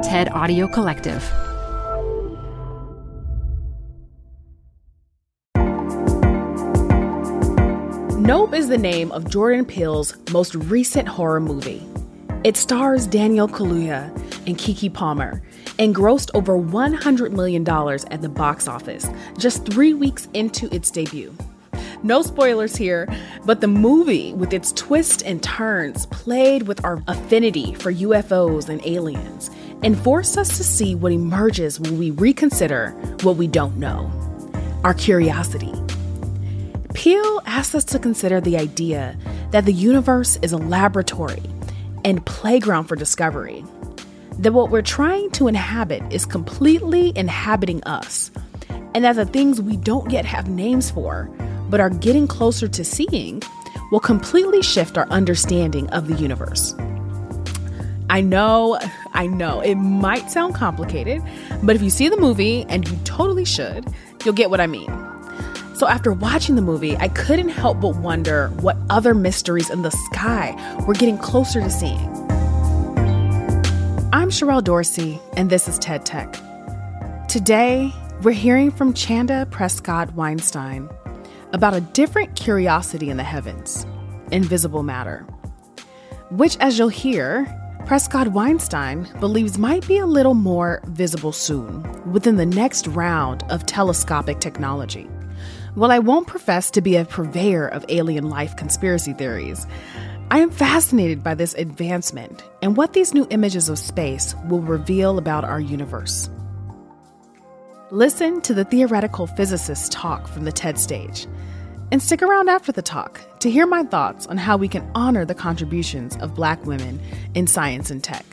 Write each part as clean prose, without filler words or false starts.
TED Audio Collective. Nope is the name of Jordan Peele's most recent horror movie. It stars Daniel Kaluuya and Keke Palmer and grossed over $100 million at the box office just 3 weeks into its debut. No spoilers here, but the movie, with its twists and turns, played with our affinity for UFOs and aliens and forced us to see what emerges when we reconsider what we don't know, our curiosity. Peele asks us to consider the idea that the universe is a laboratory and playground for discovery, that what we're trying to inhabit is completely inhabiting us, and that the things we don't yet have names for, but are getting closer to seeing, will completely shift our understanding of the universe. I know, it might sound complicated, but if you see the movie, and you totally should, you'll get what I mean. So after watching the movie, I couldn't help but wonder what other mysteries in the sky we're getting closer to seeing. I'm Sherelle Dorsey, and this is TED Tech. Today, we're hearing from Chanda Prescott-Weinstein about a different curiosity in the heavens, invisible matter, which, as you'll hear, Prescott-Weinstein believes might be a little more visible soon within the next round of telescopic technology. While I won't profess to be a purveyor of alien life conspiracy theories, I am fascinated by this advancement and what these new images of space will reveal about our universe. Listen to the theoretical physicists talk from the TED stage, and stick around after the talk to hear my thoughts on how we can honor the contributions of Black women in science and tech.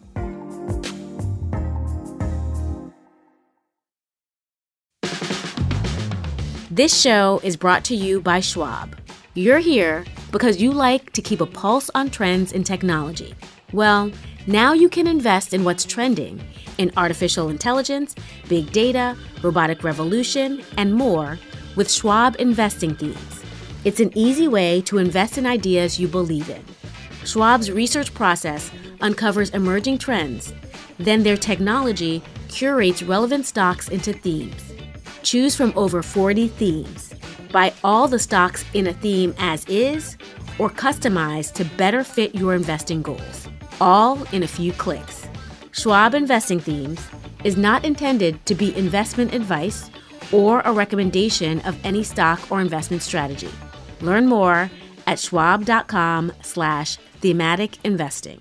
This show is brought to you by Schwab. You're here because you like to keep a pulse on trends in technology. Well, now you can invest in what's trending in artificial intelligence, big data, robotic revolution, and more with Schwab Investing Themes. It's an easy way to invest in ideas you believe in. Schwab's research process uncovers emerging trends. Then their technology curates relevant stocks into themes. Choose from over 40 themes. Buy all the stocks in a theme as is or customize to better fit your investing goals, all in a few clicks. Schwab Investing Themes is not intended to be investment advice or a recommendation of any stock or investment strategy. Learn more at schwab.com/thematic investing.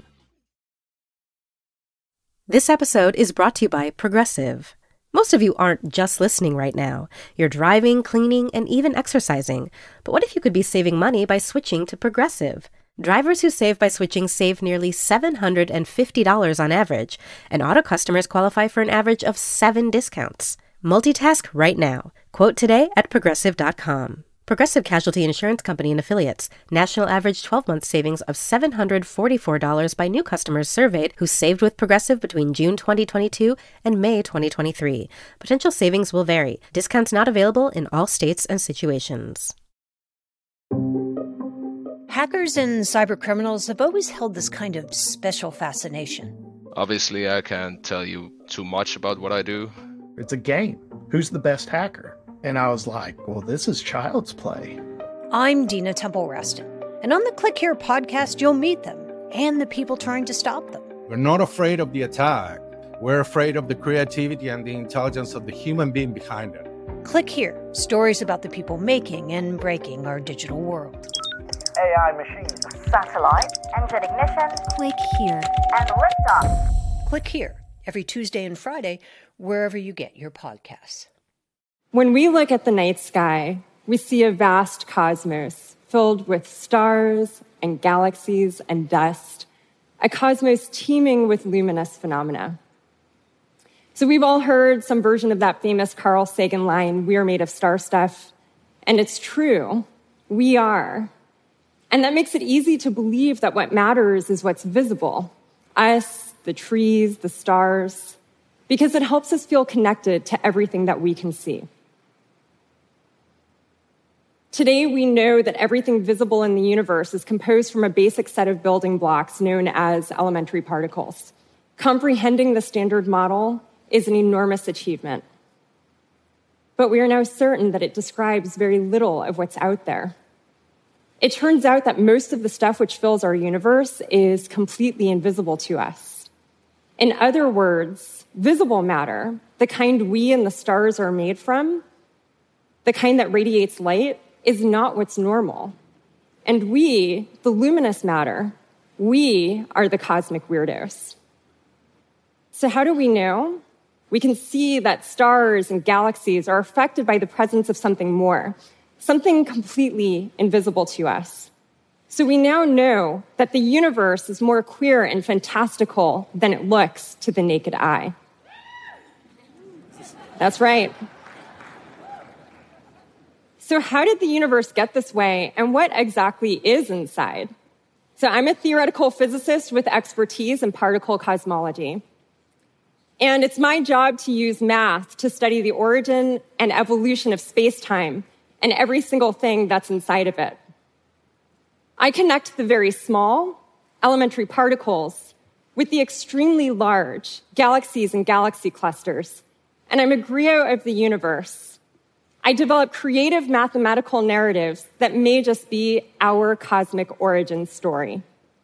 This episode is brought to you by Progressive. Most of you aren't just listening right now. You're driving, cleaning, and even exercising. But what if you could be saving money by switching to Progressive? Drivers who save by switching save nearly $750 on average, and auto customers qualify for an average of 7 discounts. Multitask right now. Quote today at Progressive.com. Progressive Casualty Insurance Company and Affiliates. National average 12-month savings of $744 by new customers surveyed who saved with Progressive between June 2022 and May 2023. Potential savings will vary. Discounts not available in all states and situations. Hackers and cybercriminals have always held this kind of special fascination. Obviously, I can't tell you too much about what I do. It's a game. Who's the best hacker? And I was like, well, this is child's play. I'm Dina Temple-Raston, and on the Click Here podcast, you'll meet them and the people trying to stop them. We're not afraid of the attack. We're afraid of the creativity and the intelligence of the human being behind it. Click Here, stories about the people making and breaking our digital world. AI machines. Satellite. Engine ignition. Click Here. And liftoff. Click Here, every Tuesday and Friday, wherever you get your podcasts. When we look at the night sky, we see a vast cosmos filled with stars and galaxies and dust, a cosmos teeming with luminous phenomena. So we've all heard some version of that famous Carl Sagan line, "We are made of star stuff." And it's true, we are. And that makes it easy to believe that what matters is what's visible, us, the trees, the stars, because it helps us feel connected to everything that we can see. Today, we know that everything visible in the universe is composed from a basic set of building blocks known as elementary particles. Comprehending the Standard Model is an enormous achievement. But we are now certain that it describes very little of what's out there. It turns out that most of the stuff which fills our universe is completely invisible to us. In other words, visible matter, the kind we and the stars are made from, the kind that radiates light, is not what's normal. And we, the luminous matter, we are the cosmic weirdos. So how do we know? We can see that stars and galaxies are affected by the presence of something more, something completely invisible to us. So we now know that the universe is more queer and fantastical than it looks to the naked eye. That's right. So how did the universe get this way, and what exactly is inside? So I'm a theoretical physicist with expertise in particle cosmology. And it's my job to use math to study the origin and evolution of space-time and every single thing that's inside of it. I connect the very small, elementary particles with the extremely large galaxies and galaxy clusters, and I'm a griot of the universe. I develop creative mathematical narratives that may just be our cosmic origin story.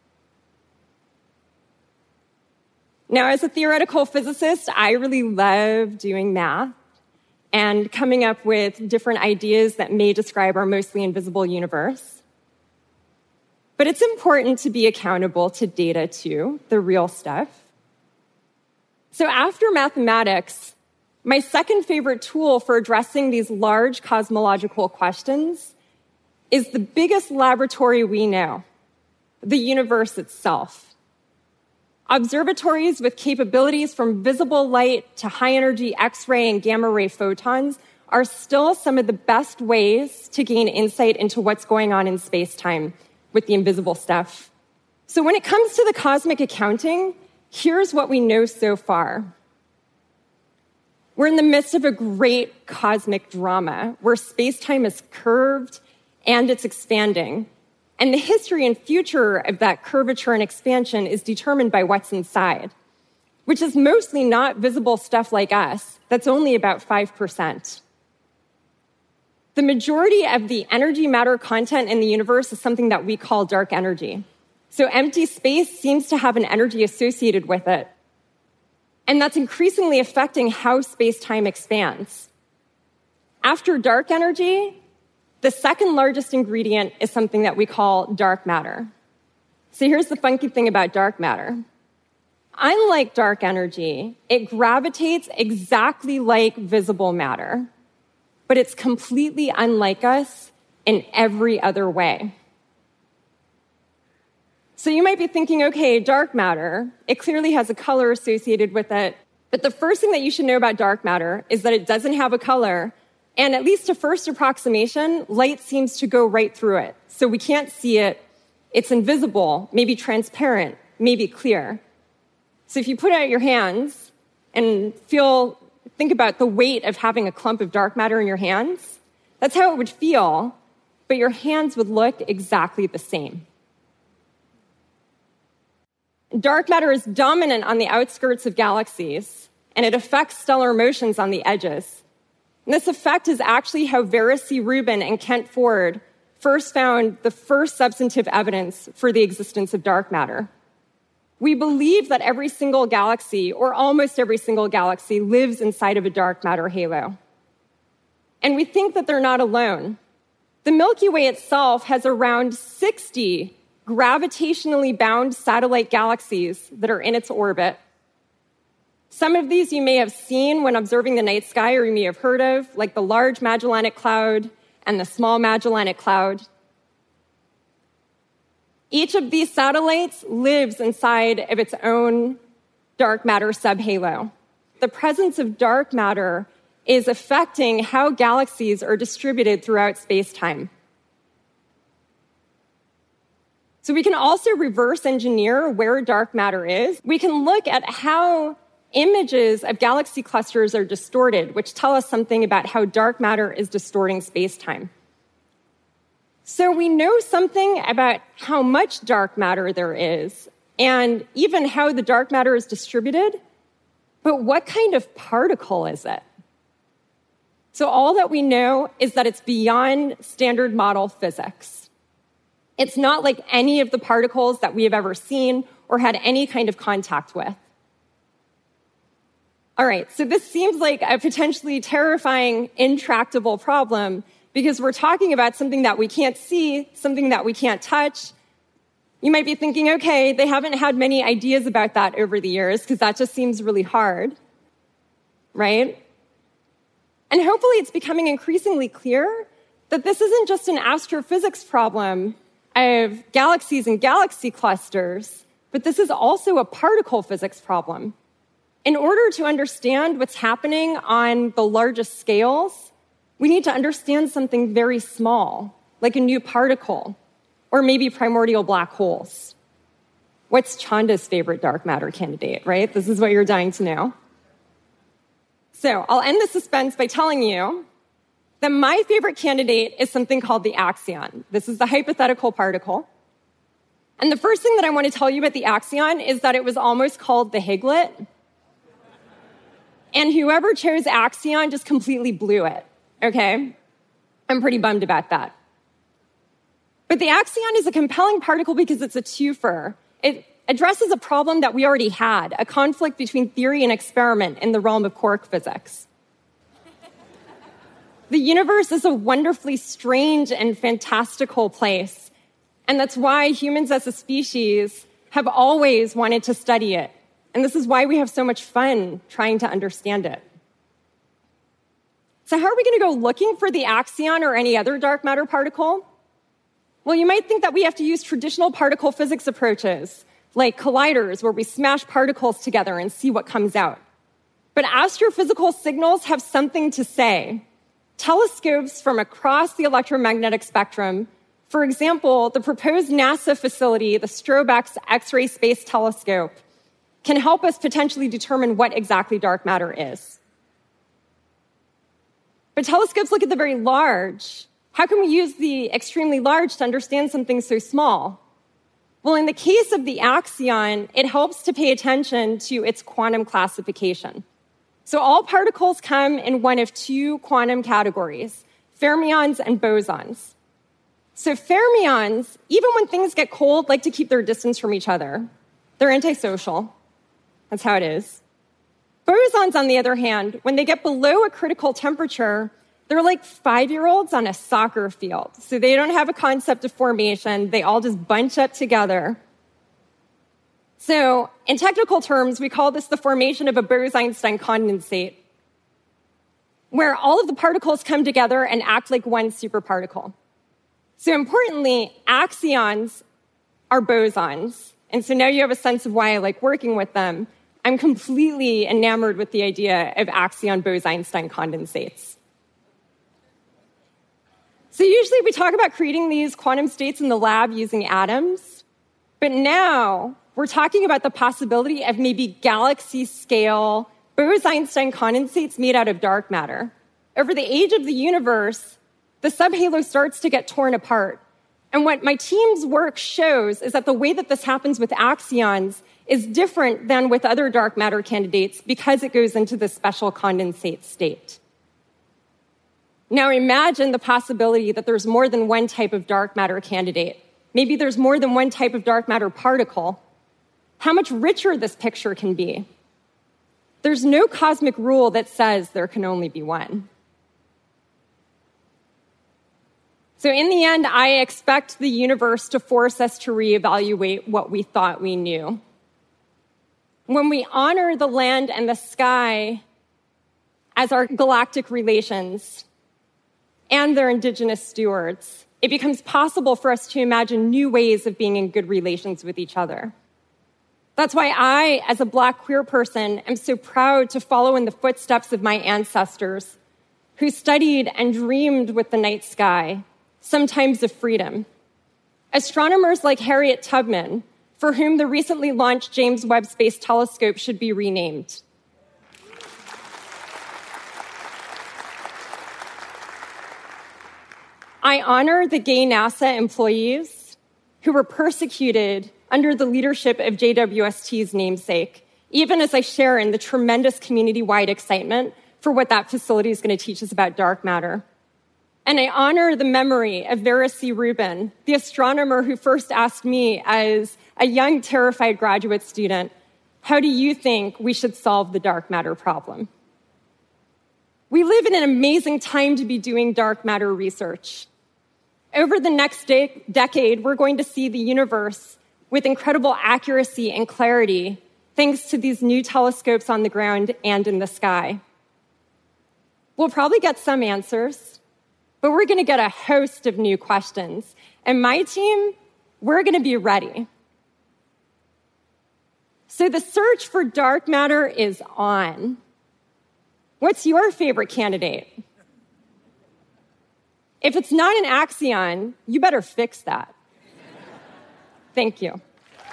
Now, as a theoretical physicist, I really love doing math and coming up with different ideas that may describe our mostly invisible universe. But it's important to be accountable to data too, the real stuff. So after mathematics, my second favorite tool for addressing these large cosmological questions is the biggest laboratory we know, the universe itself. Observatories with capabilities from visible light to high-energy X-ray and gamma-ray photons are still some of the best ways to gain insight into what's going on in space-time with the invisible stuff. So when it comes to the cosmic accounting, here's what we know so far. We're in the midst of a great cosmic drama where space-time is curved and it's expanding. And the history and future of that curvature and expansion is determined by what's inside, which is mostly not visible stuff like us. That's only about 5%. The majority of the energy matter content in the universe is something that we call dark energy. So empty space seems to have an energy associated with it. And that's increasingly affecting how space-time expands. After dark energy, the second largest ingredient is something that we call dark matter. So here's the funky thing about dark matter. Unlike dark energy, it gravitates exactly like visible matter, but it's completely unlike us in every other way. So you might be thinking, okay, dark matter, it clearly has a color associated with it. But the first thing that you should know about dark matter is that it doesn't have a color. And at least to first approximation, light seems to go right through it. So we can't see it. It's invisible, maybe transparent, maybe clear. So if you put out your hands and think about the weight of having a clump of dark matter in your hands, that's how it would feel, but your hands would look exactly the same. Dark matter is dominant on the outskirts of galaxies, and it affects stellar motions on the edges. And this effect is actually how Vera C. Rubin and Kent Ford first found the first substantive evidence for the existence of dark matter. We believe that every single galaxy, or almost every single galaxy, lives inside of a dark matter halo. And we think that they're not alone. The Milky Way itself has around 60 gravitationally bound satellite galaxies that are in its orbit. Some of these you may have seen when observing the night sky, or you may have heard of, like the Large Magellanic Cloud and the Small Magellanic Cloud. Each of these satellites lives inside of its own dark matter subhalo. The presence of dark matter is affecting how galaxies are distributed throughout space-time. So we can also reverse engineer where dark matter is. We can look at how images of galaxy clusters are distorted, which tell us something about how dark matter is distorting space-time. So we know something about how much dark matter there is and even how the dark matter is distributed, but what kind of particle is it? So all that we know is that it's beyond standard model physics. It's not like any of the particles that we have ever seen or had any kind of contact with. All right, so this seems like a potentially terrifying, intractable problem because we're talking about something that we can't see, something that we can't touch. You might be thinking, okay, they haven't had many ideas about that over the years because that just seems really hard, right? And hopefully it's becoming increasingly clear that this isn't just an astrophysics problem of galaxies and galaxy clusters, but this is also a particle physics problem. In order to understand what's happening on the largest scales, we need to understand something very small, like a new particle, or maybe primordial black holes. What's Chanda's favorite dark matter candidate, right? This is what you're dying to know. So I'll end the suspense by telling you that my favorite candidate is something called the axion. This is the hypothetical particle. And the first thing that I want to tell you about the axion is that it was almost called the Higlet. And whoever chose axion just completely blew it, okay? I'm pretty bummed about that. But the axion is a compelling particle because it's a twofer. It addresses a problem that we already had, a conflict between theory and experiment in the realm of quark physics. The universe is a wonderfully strange and fantastical place, and that's why humans as a species have always wanted to study it. And this is why we have so much fun trying to understand it. So how are we going to go looking for the axion or any other dark matter particle? Well, you might think that we have to use traditional particle physics approaches, like colliders, where we smash particles together and see what comes out. But astrophysical signals have something to say. Telescopes from across the electromagnetic spectrum, for example, the proposed NASA facility, the STROBE-X X-ray Space Telescope, can help us potentially determine what exactly dark matter is. But telescopes look at the very large. How can we use the extremely large to understand something so small? Well, in the case of the axion, it helps to pay attention to its quantum classification. So all particles come in one of two quantum categories, fermions and bosons. So fermions, even when things get cold, like to keep their distance from each other. They're antisocial. That's how it is. Bosons, on the other hand, when they get below a critical temperature, they're like 5-year-olds on a soccer field. So they don't have a concept of formation. They all just bunch up together. So in technical terms, we call this the formation of a Bose-Einstein condensate, where all of the particles come together and act like one superparticle. So importantly, axions are bosons. And so now you have a sense of why I like working with them. I'm completely enamored with the idea of axion Bose-Einstein condensates. So usually we talk about creating these quantum states in the lab using atoms, but now we're talking about the possibility of maybe galaxy-scale Bose-Einstein condensates made out of dark matter. Over the age of the universe, the subhalo starts to get torn apart. And what my team's work shows is that the way that this happens with axions is different than with other dark matter candidates because it goes into this special condensate state. Now imagine the possibility that there's more than one type of dark matter candidate. Maybe there's more than one type of dark matter particle. How much richer this picture can be. There's no cosmic rule that says there can only be one. So in the end, I expect the universe to force us to reevaluate what we thought we knew. When we honor the land and the sky as our galactic relations and their indigenous stewards, it becomes possible for us to imagine new ways of being in good relations with each other. That's why I, as a Black queer person, am so proud to follow in the footsteps of my ancestors who studied and dreamed with the night sky, sometimes of freedom. Astronomers like Harriet Tubman, for whom the recently launched James Webb Space Telescope should be renamed. I honor the gay NASA employees who were persecuted under the leadership of JWST's namesake, even as I share in the tremendous community-wide excitement for what that facility is going to teach us about dark matter. And I honor the memory of Vera C. Rubin, the astronomer who first asked me as a young, terrified graduate student, how do you think we should solve the dark matter problem? We live in an amazing time to be doing dark matter research. Over the next decade, we're going to see the universe with incredible accuracy and clarity, thanks to these new telescopes on the ground and in the sky. We'll probably get some answers, but we're going to get a host of new questions. And my team, we're going to be ready. So the search for dark matter is on. What's your favorite candidate? If it's not an axion, you better fix that. Thank you.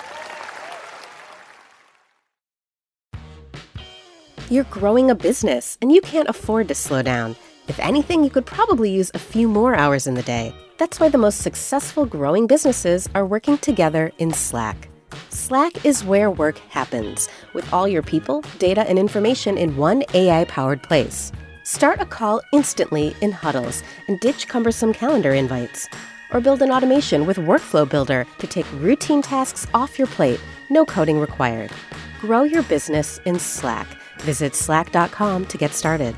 You're growing a business, and you can't afford to slow down. If anything, you could probably use a few more hours in the day. That's why the most successful growing businesses are working together in Slack. Slack is where work happens, with all your people, data, and information in one AI-powered place. Start a call instantly in huddles and ditch cumbersome calendar invites. Or build an automation with Workflow Builder to take routine tasks off your plate, no coding required. Grow your business in Slack. Visit slack.com to get started.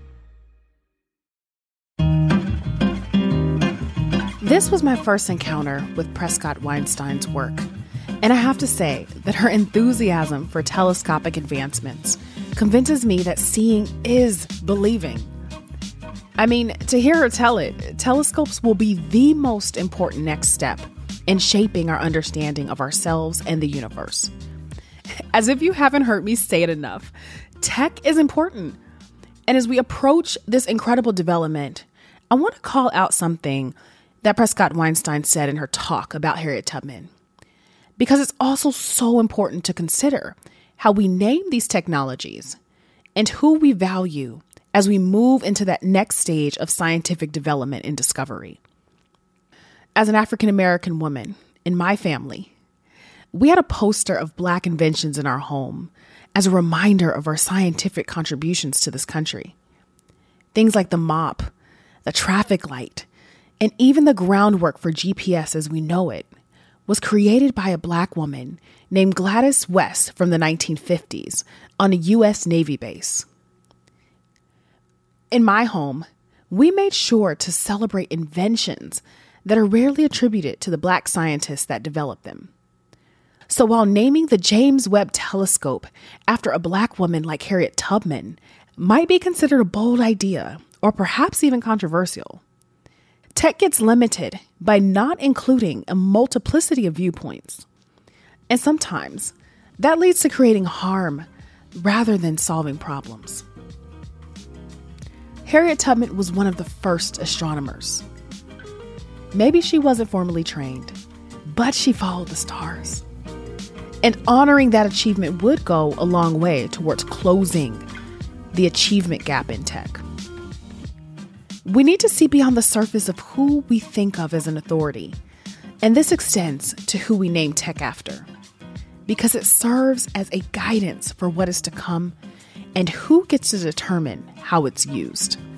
This was my first encounter with Prescott Weinstein's work. And I have to say that her enthusiasm for telescopic advancements convinces me that seeing is believing. I mean, to hear her tell it, telescopes will be the most important next step in shaping our understanding of ourselves and the universe. As if you haven't heard me say it enough, tech is important. And as we approach this incredible development, I want to call out something that Prescott Weinstein said in her talk about Harriet Tubman. Because it's also so important to consider how we name these technologies and who we value as we move into that next stage of scientific development and discovery. As an African-American woman in my family, we had a poster of Black inventions in our home as a reminder of our scientific contributions to this country. Things like the mop, the traffic light, and even the groundwork for GPS as we know it was created by a Black woman named Gladys West from the 1950s on a U.S. Navy base. In my home, we made sure to celebrate inventions that are rarely attributed to the Black scientists that developed them. So while naming the James Webb Telescope after a Black woman like Harriet Tubman might be considered a bold idea or perhaps even controversial, tech gets limited by not including a multiplicity of viewpoints. And sometimes that leads to creating harm rather than solving problems. Harriet Tubman was one of the first astronomers. Maybe she wasn't formally trained, but she followed the stars. And honoring that achievement would go a long way towards closing the achievement gap in tech. We need to see beyond the surface of who we think of as an authority, and this extends to who we name tech after, because it serves as a guidance for what is to come and who gets to determine how it's used.